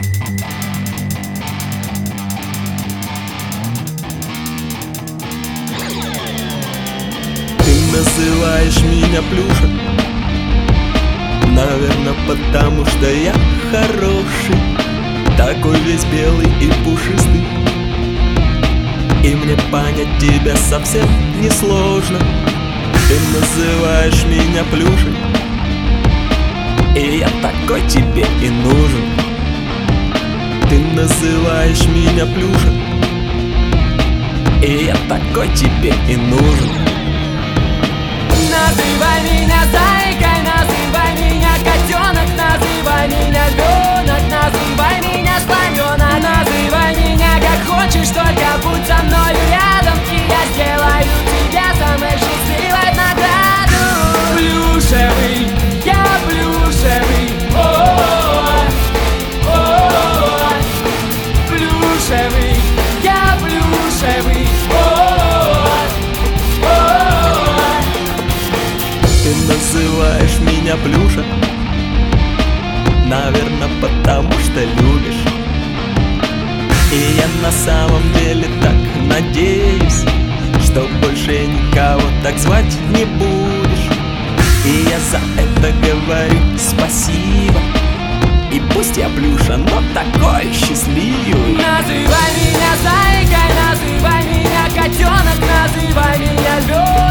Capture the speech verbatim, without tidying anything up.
Ты называешь меня Плюша, наверное, потому что я хороший, такой весь белый и пушистый. И мне понять тебя совсем несложно. Ты называешь меня Плюшей, и я такой тебе и нужен. Ты называешь меня Плюша, и я такой тебе и нужен. Называй меня зайкой, называй меня котенок, называй меня львенок, называй меня слоненок. Называй меня как хочешь, только будь со мною рядом, и я сделаю тебе самой счастливой награду. Плюшевый, я плюшевый, о-о-о, о-о-о. Плюшевый, я плюшевый, о-о-о, о-о-о. Ты называешь меня Плюша, наверное, потому что любишь. И я на самом деле так надеюсь, что больше никого так звать не будешь. И я за это говорю спасибо. И пусть я Плюша, но такой счастливый. Называй меня зайкой, называй меня котенок, называй меня львенок.